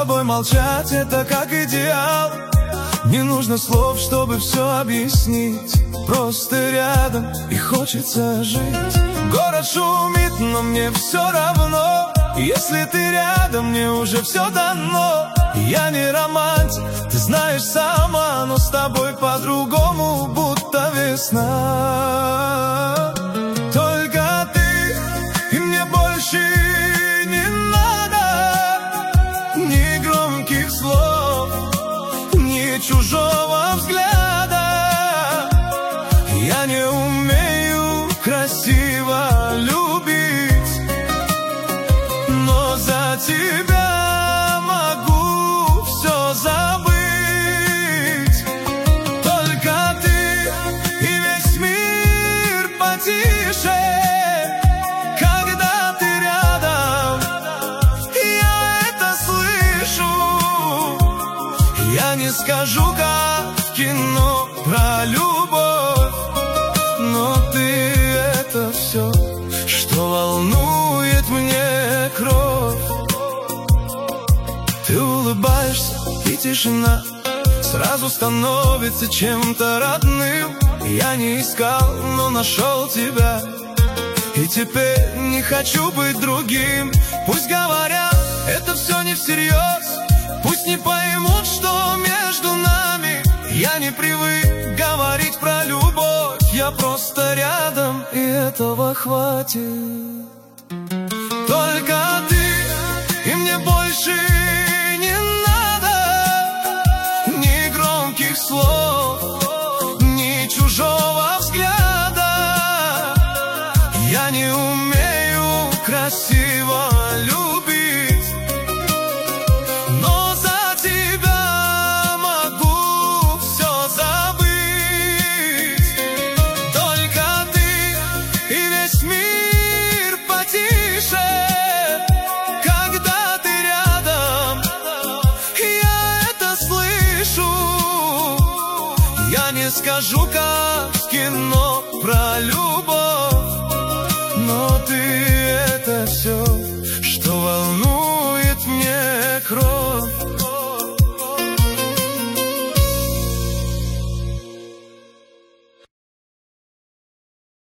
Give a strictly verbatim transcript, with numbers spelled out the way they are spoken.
тобой молчать — это как идеал. Не нужно слов, чтобы все объяснить. Просто рядом и хочется жить. Город шумит, но мне все равно. Если ты рядом, мне уже все дано. Я не романтик, ты знаешь сама, но с тобой по-другому, будто весна. Только ты, и мне больше не надо ни громких слов, ни чужого взгляда. Я не умею красиво любить, но за тебя могу все забыть. Только ты, и весь мир потише, когда ты рядом, я это слышу. Я не скажу, как в кино, про любовь, но ты — это все, что волнует мне кровь. Ты улыбаешься, и тишина сразу становится чем-то родным. Я не искал, но нашел тебя, и теперь не хочу быть другим. Пусть говорят, это все не всерьез, пусть не поймут, что между нами. Я не привык говорить про любовь, я просто рядом, и этого хватит. Только ты, и мне больше не надо ни громких слов, ни чужого взгляда. Я не умею красиво любить, но за тебя могу все забыть. Только ты, и весь мир потише, когда ты рядом, я это слышу. Я не скажу, как в кино, про любовь,